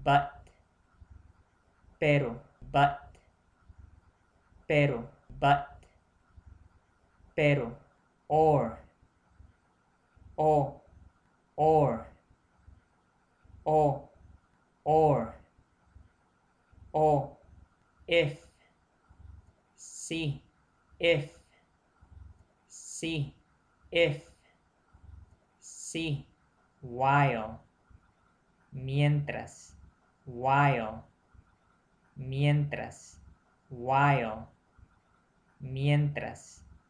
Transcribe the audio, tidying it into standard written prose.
but, pero, but, pero, but, pero, or, o, or, o, or, if, si, if, si, if, si, while, mientras, while, mientras, while, mientras,